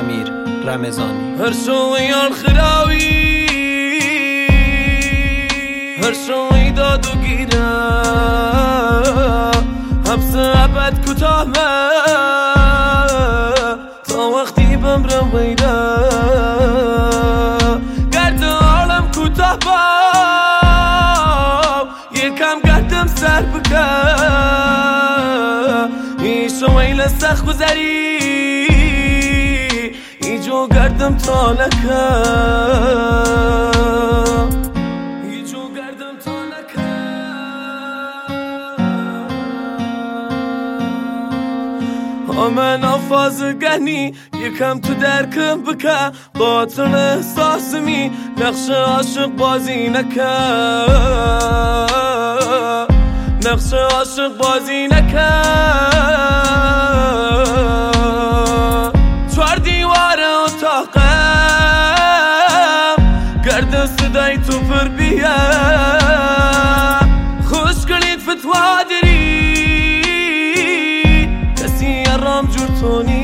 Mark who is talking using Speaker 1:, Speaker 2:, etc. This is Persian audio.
Speaker 1: امیر رمضانی.
Speaker 2: هر شویان خراوی هر شوی داد و گیره حبس ابد کوتاه تا وقتی بمرم ویده گرد عالم کوتاه با یکم گردم سر بکه ایشو ویل سخت گذری ایجو گردم تا لکه من آفاز گنی یکم تو درکم بکه باطن احساسمی نقش عاشق بازی نکه نقش عاشق بازی نکه چوار دیوار اتاقم گرد صدای تو پر بیه خوش کنید فتوا داری رام جور تونی